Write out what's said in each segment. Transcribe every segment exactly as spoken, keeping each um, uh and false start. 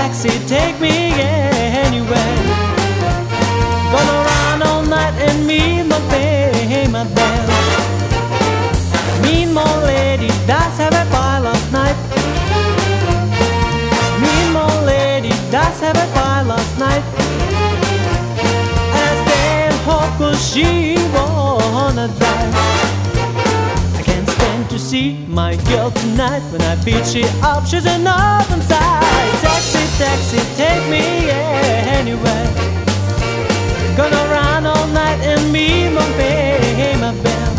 taxi, take me anywhere. Gonna run all night and meet my pay my bill. Mean more lady does have a pie last night. Mean more lady does have a pie last night. And I stay at home cause she wanna drive. I can't stand to see my girl tonight. When I beat she up, she's an open side. Taxi, taxi, take me anywhere. Gonna run all night and me won't pay my bill.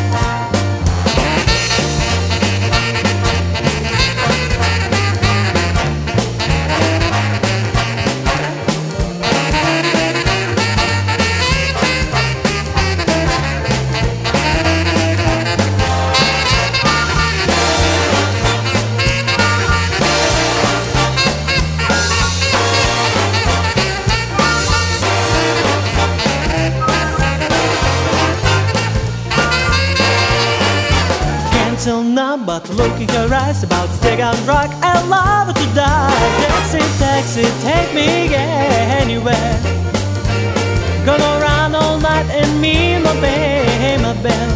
Till now, but look in her eyes about to take on rock. I love her to die. Taxi, taxi, take me anywhere. Gonna run all night and me my pay my bill.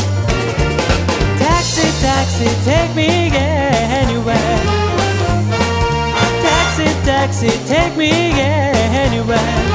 Taxi, taxi, take me anywhere. Taxi, taxi, take me anywhere.